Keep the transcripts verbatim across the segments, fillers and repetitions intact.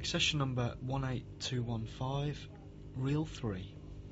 Take session number one eight two one five, reel three.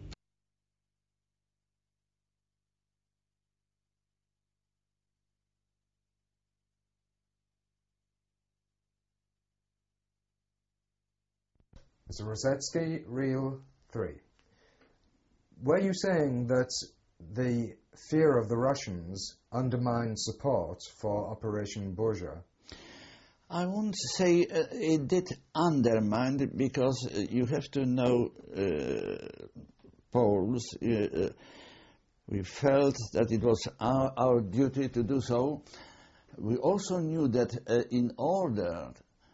Mister Rosetsky, reel three. Were you saying that the fear of the Russians undermined support for Operation Burza? I won't say uh, it did undermine it, because uh, you have to know uh, Poles. Uh, uh, we felt that it was our, our duty to do so. We also knew that uh, in order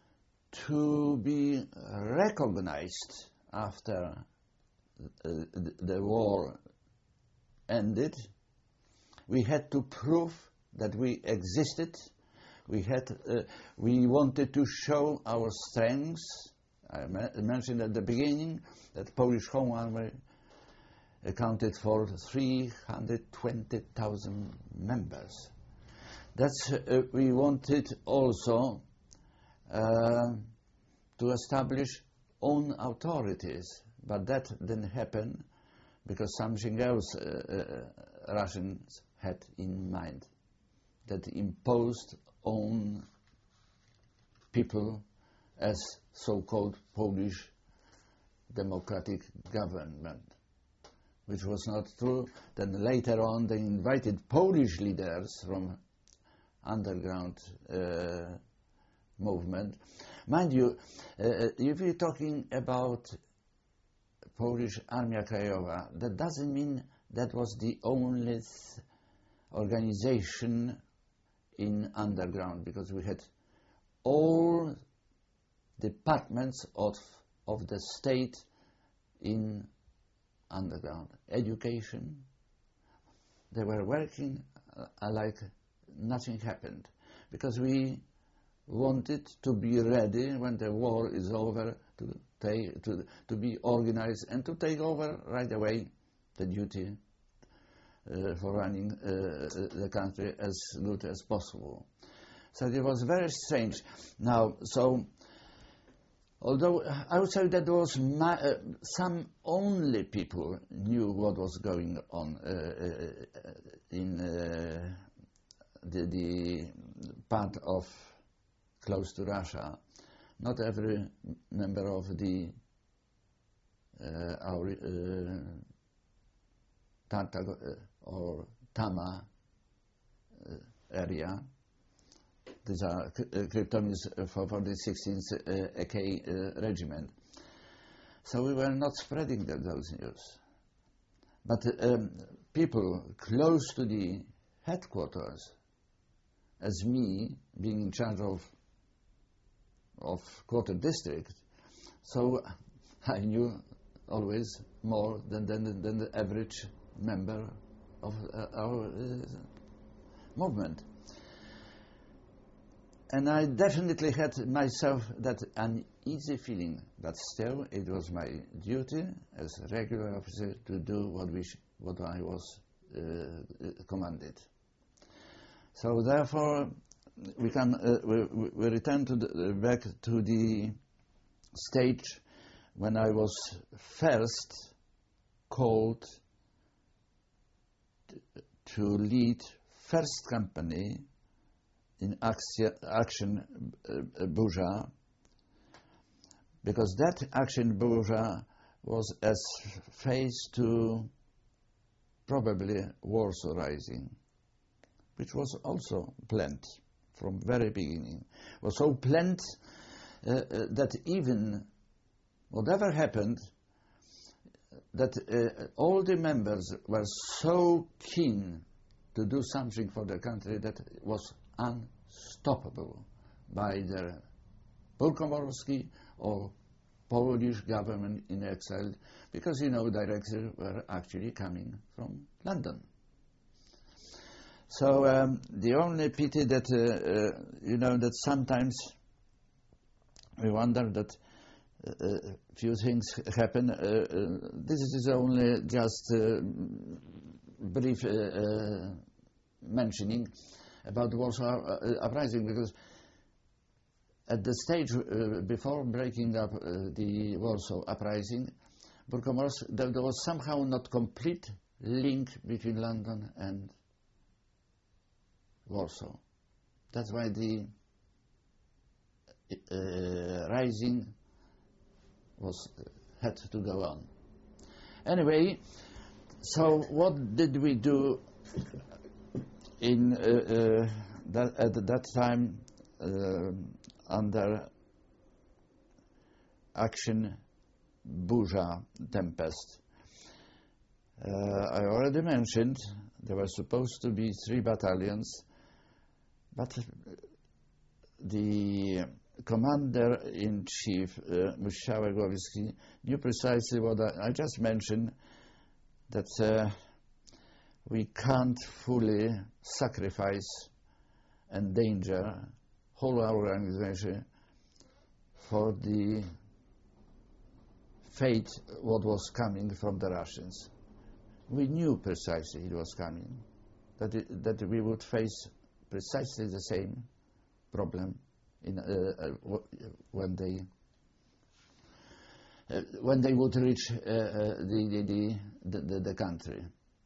to be recognized after uh, the war ended, we had to prove that we existed. We had, uh, we wanted to show our strengths. I mentioned at the beginning that Polish Home Army accounted for three hundred twenty thousand members. That's, uh, we wanted also uh, to establish own authorities, but that didn't happen because something else uh, uh, Russians had in mind, that imposed own people as so-called Polish democratic government, which was not true. Then later on they invited Polish leaders from underground uh, movement. Mind you, uh, if you're talking about Polish Armia Krajowa, that doesn't mean that was the only organization in underground, because we had all departments of, of the state in underground. Education, they were working uh, like nothing happened, because we wanted to be ready when the war is over to take, to, to be organized and to take over right away the duty Uh, for running uh, the country as good as possible. So it was very strange. Now, so, although I would say that there was ma uh, some only people knew what was going on uh, uh, in uh, the, the part of close to Russia. Not every member of the uh, our uh, Tartar uh, or Tama uh, area. These are uh, cryptonyms for, for the sixteenth uh, A K uh, regiment. So we were not spreading the, those news. But um, people close to the headquarters, as me, being in charge of, of quarter district, so I knew always more than, than, than the average member of uh, our uh, movement. And I definitely had myself that uneasy feeling, but still it was my duty as a regular officer to do what, we sh what I was uh, commanded. So therefore we can uh, we, we return to the, uh, back to the stage when I was first called to lead first company in Action uh, Burza, because that Action Burza was as phase to probably Warsaw Rising, which was also planned from very beginning. It was so planned uh, uh, that even whatever happened, that uh, all the members were so keen to do something for the country that it was unstoppable by the Polkomorski or Polish government in exile, because, you know, directors were actually coming from London. So um, the only pity that, uh, uh, you know, that sometimes we wonder that a uh, few things happen. Uh, uh, this is only just uh, brief uh, uh, mentioning about Warsaw uh, Uprising, because at the stage uh, before breaking up uh, the Warsaw Uprising, Burkomorsk, there, there was somehow not complete link between London and Warsaw. That's why the uh, rising was had to go on. Anyway, so what did we do in uh, uh, that, at that time uh, under Action Burza Tempest? Uh, I already mentioned there were supposed to be three battalions, but the commander-in-chief, uh, Musiałek Głowicki, knew precisely what I, I just mentioned, that uh, we can't fully sacrifice and endanger whole our organization for the fate what was coming from the Russians. We knew precisely it was coming, that, it, that we would face precisely the same problem in, uh, uh, when they uh, when they would reach uh, uh, the, the, the, the, the country.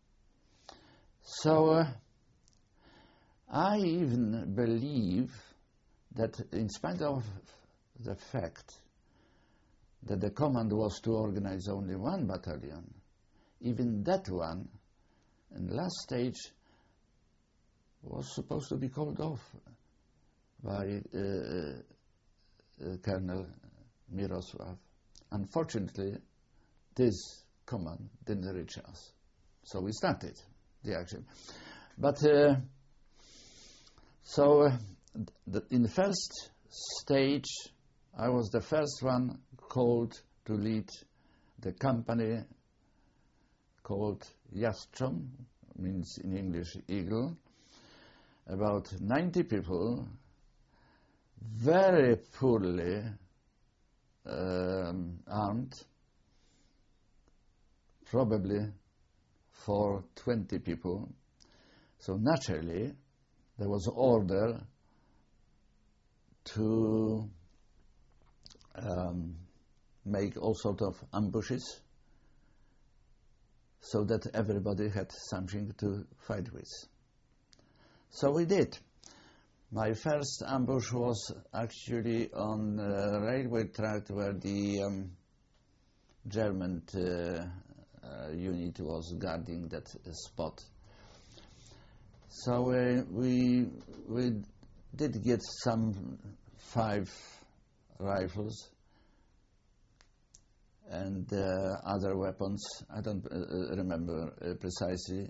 So uh, I even believe that in spite of the fact that the command was to organize only one battalion, even that one, in the last stage, was supposed to be called off by uh, uh, Colonel Mirosław. Unfortunately, this command didn't reach us, so we started the action. But uh, so uh, the, in the first stage, I was the first one called to lead the company called Jastrząb, means in English eagle, about ninety people, very poorly um, armed, probably for twenty people. So naturally, there was order to um, make all sorts of ambushes so that everybody had something to fight with. So we did. My first ambush was actually on a railway track where the um, German uh, uh, unit was guarding that uh, spot. So uh, we we did get some five rifles and uh, other weapons. I don't uh, remember uh, precisely.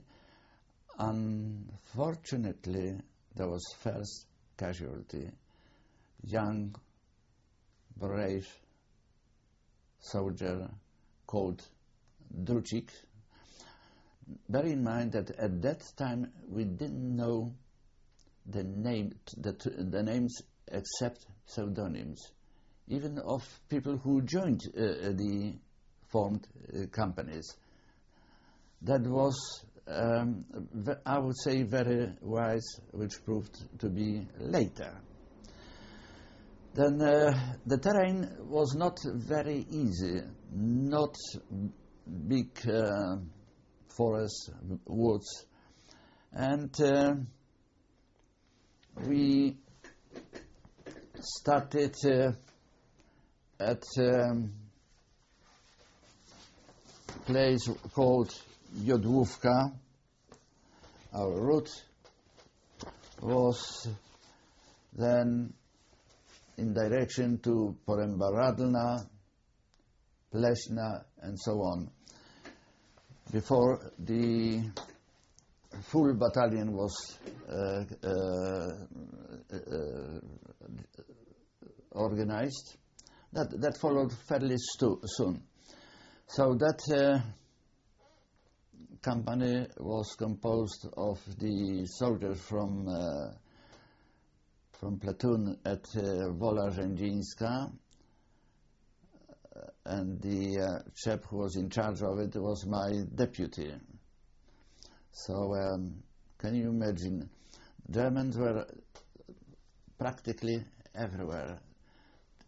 Unfortunately, there was first casualty, young, brave soldier called Drucik. Bear in mind that at that time we didn't know the name, the, the names except pseudonyms, even of people who joined uh, the formed uh, companies. That was, um, I would say, very wise, which proved to be later. Then uh, the terrain was not very easy, not big uh, forests, woods, and uh, we started uh, at a um, place called Jodłówka. Our route was then in direction to Poręba Radlna, Pleśna, and so on, before the full battalion was uh, uh, uh, organized. That, that followed fairly stu- soon. So that uh, company was composed of the soldiers from uh, from platoon at uh, Wola Rzędzińska, and the uh, chap who was in charge of it was my deputy. So um, can you imagine? Germans were practically everywhere.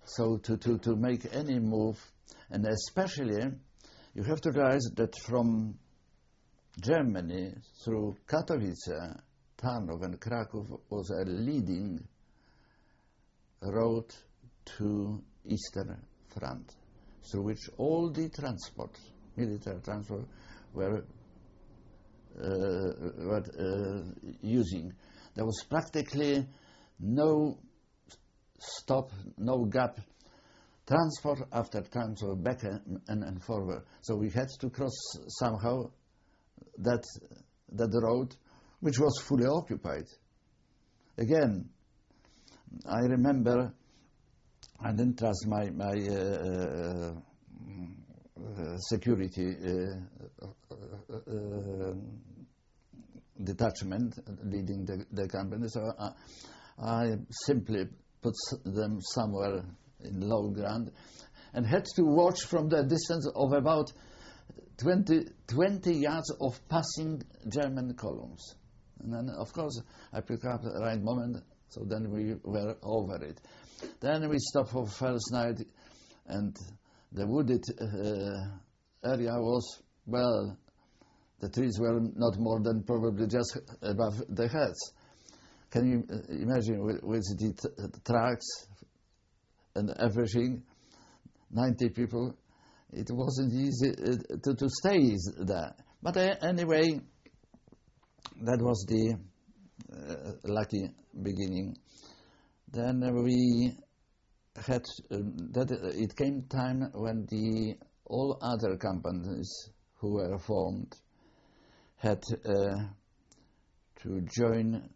So to, to, to make any move, and especially you have to realize that from Germany through Katowice, Tarnów and Kraków was a leading road to Eastern Front, through which all the transport, military transport, were, uh, were uh, using. There was practically no stop, no gap, transport after transport, back and, and, and forward. So we had to cross somehow that, that road, which was fully occupied. Again, I remember I didn't trust my, my uh, uh, security uh, uh, uh, detachment leading the, the company, so I, I simply put them somewhere in low ground and had to watch from the distance of about twenty, twenty yards of passing German columns. And then, of course, I picked up the right moment, so then we were over it. Then we stopped for first night, and the wooded uh, area was, well, the trees were not more than probably just above the heads. Can you uh, imagine with, with the t- trucks and everything, ninety people, it wasn't easy uh, to, to stay there. But uh, anyway, that was the uh, lucky beginning. Then we had, um, that uh, it came time when the all other companies who were formed had uh, to join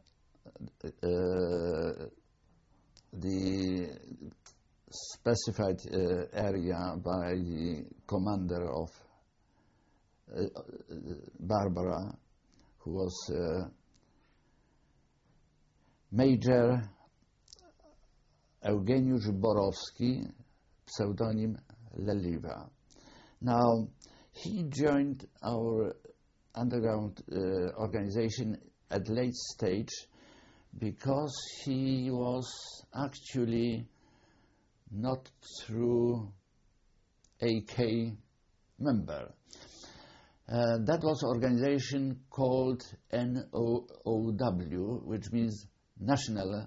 uh, the specified uh, area by the commander of uh, Barbara, who was uh, Major Eugeniusz Borowski, pseudonym Leliwa. Now, he joined our underground uh, organization at late stage because he was actually not true A K member. Uh, that was an organization called N O O W, which means National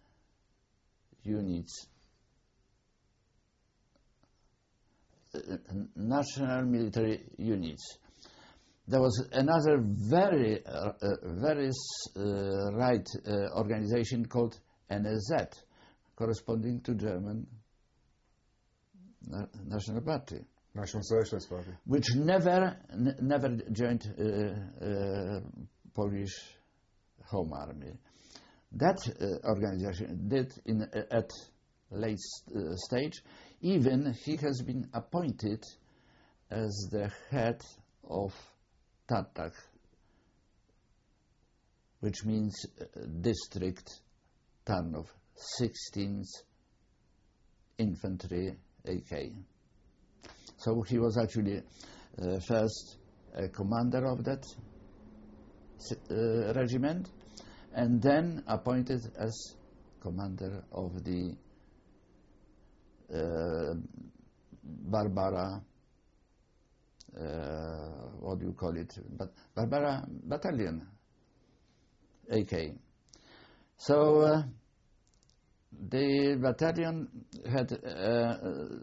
Units, uh, National Military Units. There was another very, uh, uh, very uh, right uh, organization called N S Z, corresponding to German Na- National Party. National Socialist Party. Which never, n- never joined uh, uh, Polish Home Army. That uh, organization did in uh, at late uh, stage. Even he has been appointed as the head of Tartak, which means uh, District Tarnów, sixteenth Infantry A K. So he was actually uh, first a commander of that uh, regiment, and then appointed as commander of the uh, Barbara, uh, what do you call it, but Barbara Battalion, A K. So uh, the battalion had uh,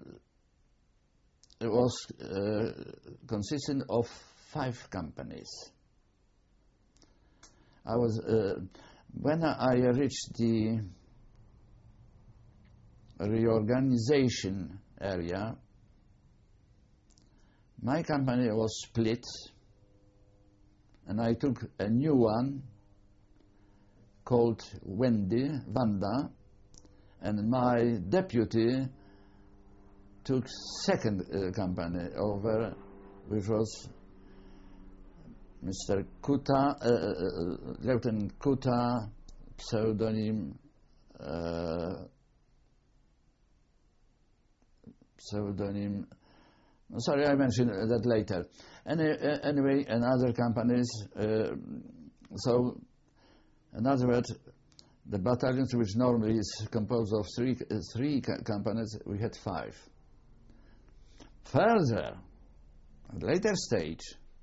it was uh, consisting of five companies. I was uh, when I reached the reorganization area, my company was split, and I took a new one called Wendy, Wanda, and my deputy took second uh, company over, which was Mister Kuta, uh, uh, Lieutenant Kuta, pseudonym uh, pseudonym. Sorry, I mentioned that later. Any, uh, anyway, and other companies. Uh, so, in other words, the battalions, which normally is composed of three, uh, three co- companies, we had five. Further, at a later stage,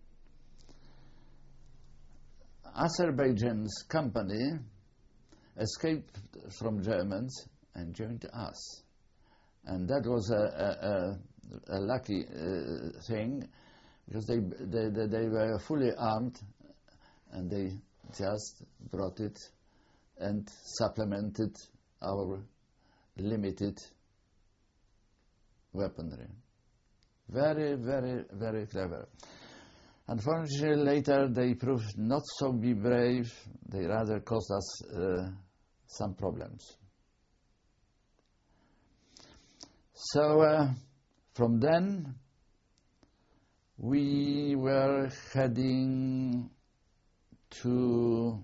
Azerbaijan's company escaped from Germans and joined us. And that was a, a, a, a lucky uh, thing, because they, they, they, they were fully armed, and they just brought it and supplemented our limited weaponry. Very, very, very clever. Unfortunately, later they proved not so be brave. They rather caused us uh, some problems. So uh, from then, we were heading to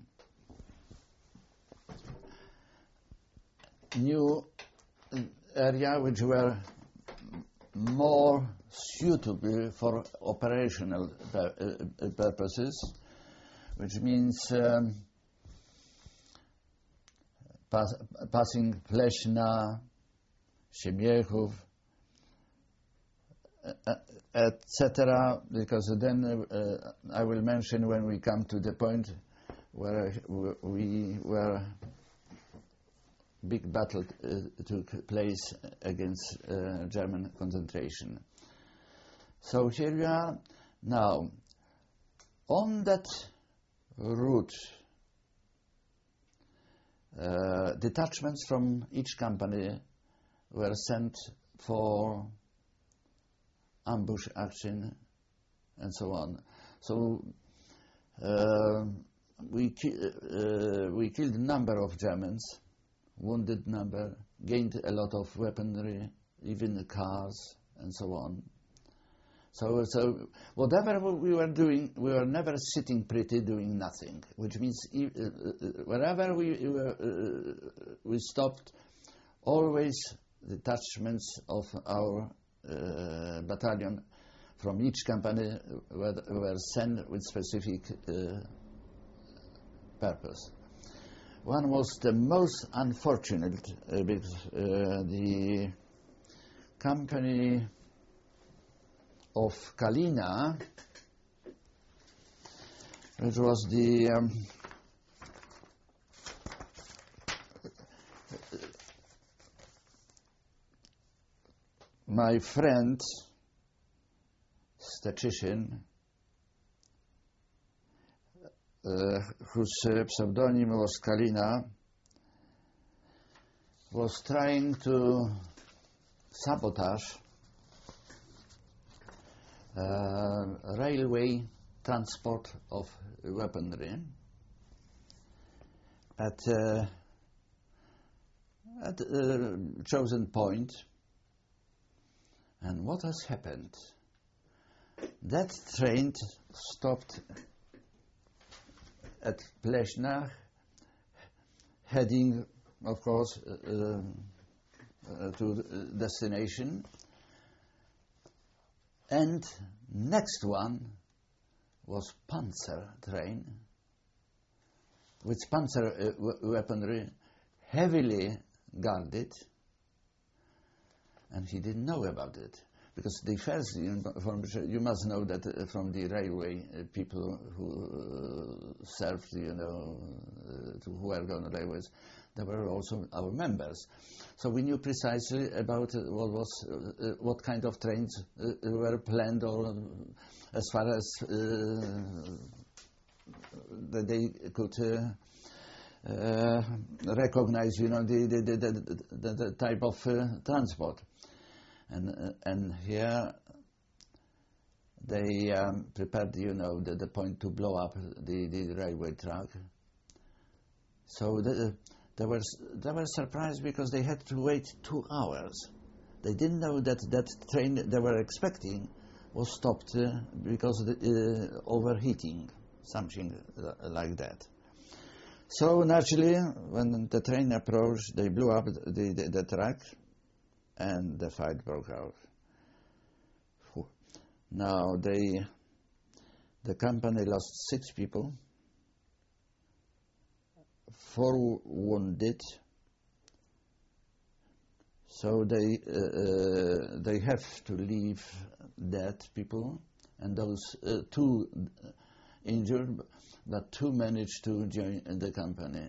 new area which were more suitable for operational pur- uh, purposes, which means um, pass, passing Pleshna, Siemiechów, uh, et cetera. Because then uh, I will mention when we come to the point where we were big battle uh, took place against uh, German concentration. So here we are now. On that route, uh, detachments from each company were sent for ambush action and so on. So uh, we ki- uh, we killed a number of Germans, wounded number, gained a lot of weaponry, even the cars and so on. So, so whatever we were doing, we were never sitting pretty doing nothing, which means uh, uh, wherever we were, uh, we stopped, always detachments of our uh, battalion from each company were, were sent with specific uh, purpose. One was the most unfortunate uh, because uh, the company of Kalina, which was the um, my friend Stechishin, uh, whose uh, pseudonym was Kalina, was trying to sabotage uh, railway transport of weaponry at uh, at a chosen point. And what has happened? That train stopped at Pleshna, heading, of course, uh, uh, to destination. And next one was Panzer train, with Panzer uh, w- weaponry, heavily guarded, and he didn't know about it. Because the first information, you must know that uh, from the railway uh, people who uh, served, you know, uh, to who were on the railways, they were also our members. So we knew precisely about uh, what was, uh, uh, what kind of trains uh, were planned, or uh, as far as uh, that they could uh, uh, recognize, you know, the the the, the, the, the type of uh, transport. And uh, and here they um, prepared, you know, the, the point to blow up the, the railway track. So the, they were they were surprised because they had to wait two hours. They didn't know that that train they were expecting was stopped uh, because of the, uh, overheating, something like that. So naturally, when the train approached, they blew up the, the, the track, and the fight broke out. Now they, the company lost six people, four wounded. So they uh, uh, they have to leave dead people, and those uh, two injured, but two managed to join the company.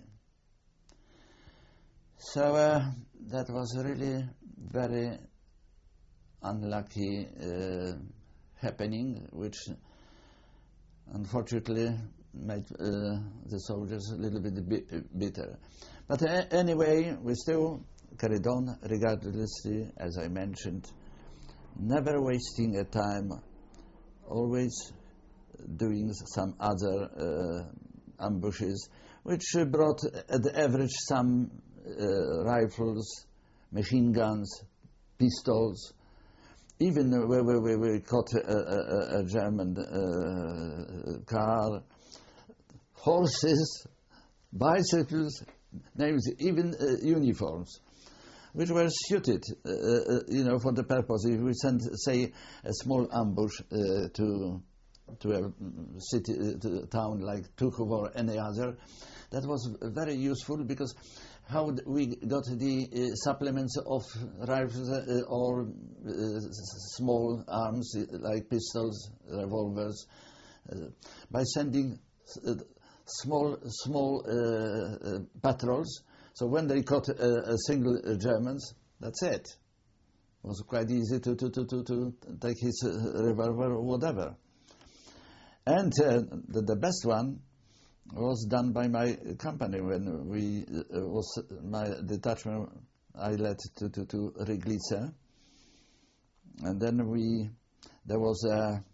So uh, that was really very unlucky uh, happening, which unfortunately made uh, the soldiers a little bit bi bitter. But uh, anyway, we still carried on regardlessly, as I mentioned, never wasting a time, always doing some other uh, ambushes, which uh, brought at the average some uh, rifles, machine guns, pistols. Even where we, we, we caught a, a, a German uh, car, horses, bicycles, names, even uh, uniforms, which were suited, uh, uh, you know, for the purpose. If we send, say, a small ambush uh, to to a city, uh, to a town like Tuchów or any other, that was very useful, because how we got the uh, supplements of rifles uh, or uh, small arms like pistols, revolvers, uh, by sending uh, small small uh, uh, patrols. So when they caught a, a single uh, Germans, that's it. It was quite easy to to to to, to take his uh, revolver or whatever. And uh, the, the best one was done by my company when we uh, was my detachment I led to to, to Ryglice, and then we there was a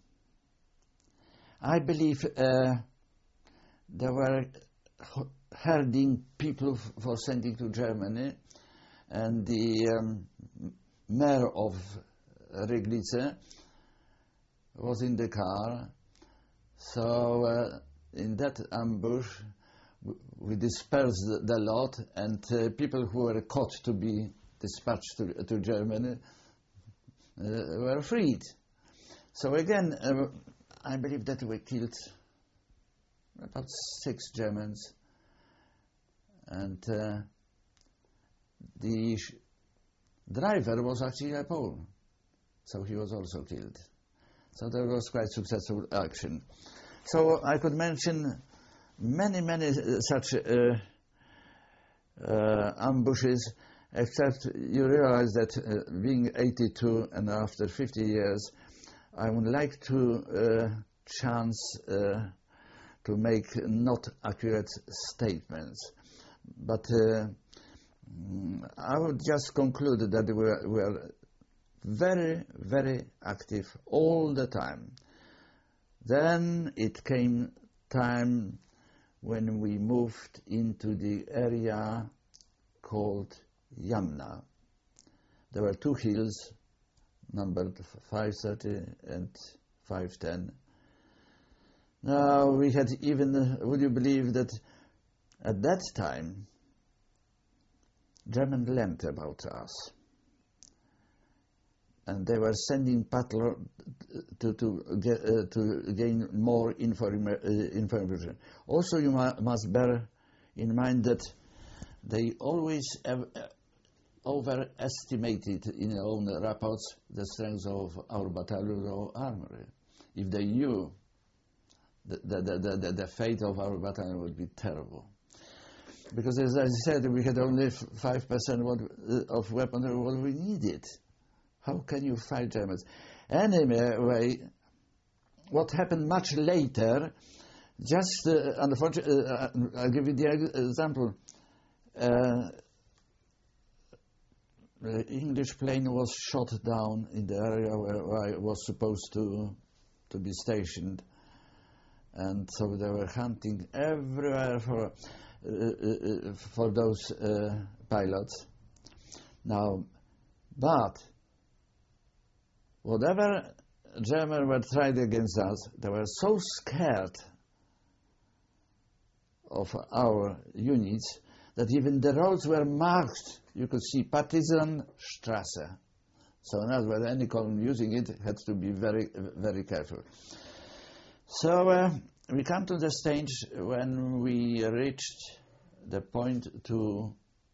I believe uh, there were herding people f for sending to Germany, and the um, mayor of Ryglice was in the car. So uh, in that ambush, we dispersed the, the lot, and uh, people who were caught to be dispatched to, to Germany uh, were freed. So again, uh, I believe that we killed about six Germans, and uh, the sh driver was actually a Pole, so he was also killed. So that was quite successful action. So I could mention many, many such uh, uh, ambushes, except you realize that uh, being eighty-two and after fifty years, I would like to uh, chance uh, to make not accurate statements. But uh, I would just conclude that we are, we are very, very active all the time. Then it came time when we moved into the area called Yamna. There were two hills, numbered five thirty and five ten. Now we had even, would you believe that at that time Germans learned about us, and they were sending patrol to to get uh, to gain more inform uh, information. Also, you must bear in mind that they always have, uh, overestimated in their own reports the strength of our battalion or armory. If they knew, the the, the the the fate of our battalion would be terrible. Because, as I said, we had only five percent of weaponry what we needed. How can you fight Germans? Anyway, what happened much later, just uh, unfortunately, uh, I'll give you the example. Uh, the English plane was shot down in the area where, where I was supposed to to be stationed, and so they were hunting everywhere for uh, uh, for those uh, pilots. Now, but whatever Germans were tried against us, they were so scared of our units that even the roads were marked. You could see Partisanstrasse. So in other words, any column using it had to be very, very careful. So uh, we come to the stage when we reached the point to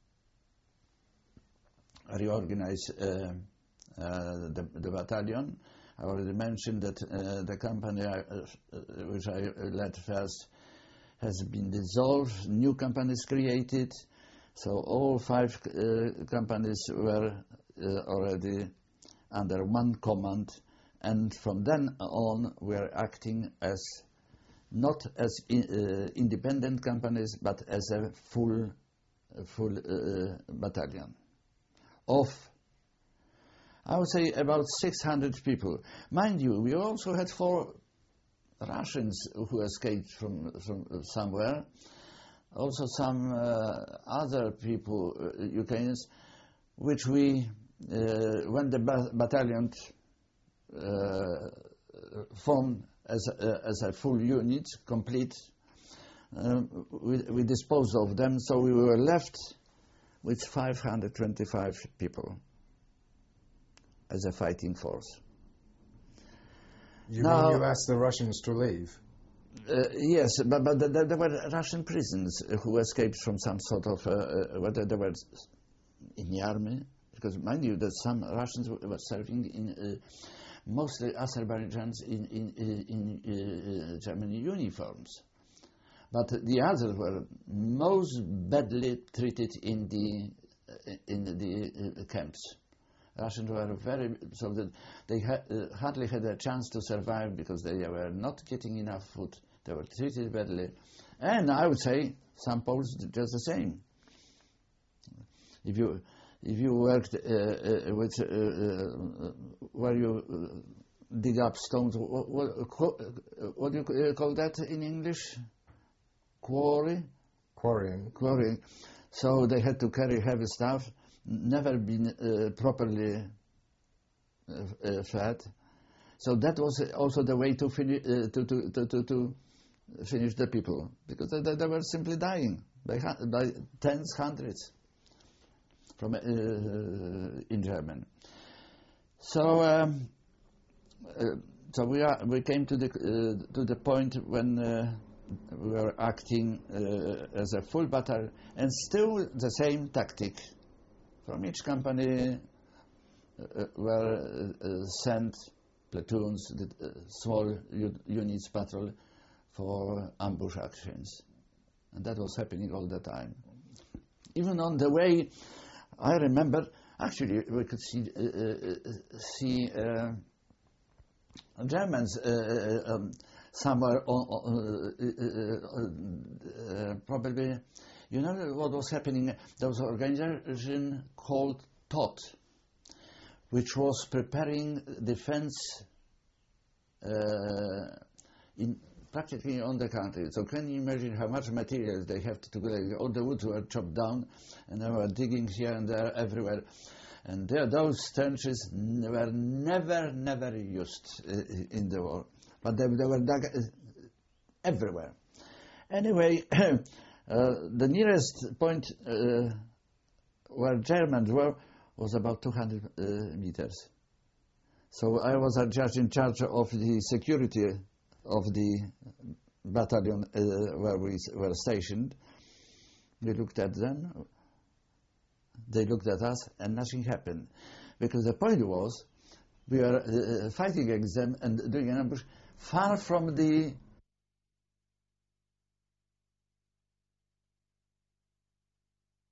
reorganize uh, uh, the, the battalion. I already mentioned that uh, the company I, uh, which I led first has been dissolved, new companies created, so all five uh, companies were uh, already under one command, and from then on we are acting as not as in, uh, independent companies, but as a full, full uh, battalion of, I would say, about six hundred people. Mind you, we also had four Russians who escaped from, from somewhere, also some uh, other people, uh, Ukrainians, which we, uh, when the ba battalion uh, formed as a, as a full unit, complete, uh, we, we disposed of them, so we were left with five hundred twenty-five people as a fighting force. You now, mean you asked the Russians to leave? Uh, yes, but, but there, there were Russian prisoners who escaped from some sort of, uh, uh, whether they were in the army, because mind you that some Russians were serving in, uh, mostly Azerbaijans in, in, in, in uh, Germany uniforms. But the others were most badly treated in the, uh, in the uh, camps. Russians were very, so that they ha uh, hardly had a chance to survive because they were not getting enough food. They were treated badly. And I would say some Poles did just the same. If you, if you worked uh, uh, with, uh, uh, where you uh, dig up stones, what, what, what do you call that in English? Quarry? Quarrying. Quarrying. So they had to carry heavy stuff. Never been uh, properly uh, uh, fed, so that was also the way to finish uh, to, to, to, to, to finish the people, because they, they were simply dying by, by tens, hundreds from uh, in German. So um, uh, so we are we came to the uh, to the point when uh, we were acting uh, as a full battle, and still the same tactic. From each company uh, were uh, sent platoons, uh, small units patrol for ambush actions. And that was happening all the time. Even on the way, I remember, actually we could see, uh, uh, see uh, Germans uh, um, somewhere, on, uh, uh, uh, uh, probably. You know what was happening? There was an organization called T O T, which was preparing defense uh, in practically on the country. So can you imagine how much materials they have to do? All the woods were chopped down, and they were digging here and there, everywhere. And there, those trenches were never, never used uh, in the war. But they, they were dug uh, everywhere. Anyway, Uh, the nearest point uh, where Germans were was about two hundred uh, meters. So I was uh, just in charge of the security of the battalion uh, where we were stationed. We looked at them, they looked at us, and nothing happened. Because the point was, we were uh, fighting against them and doing an ambush far from the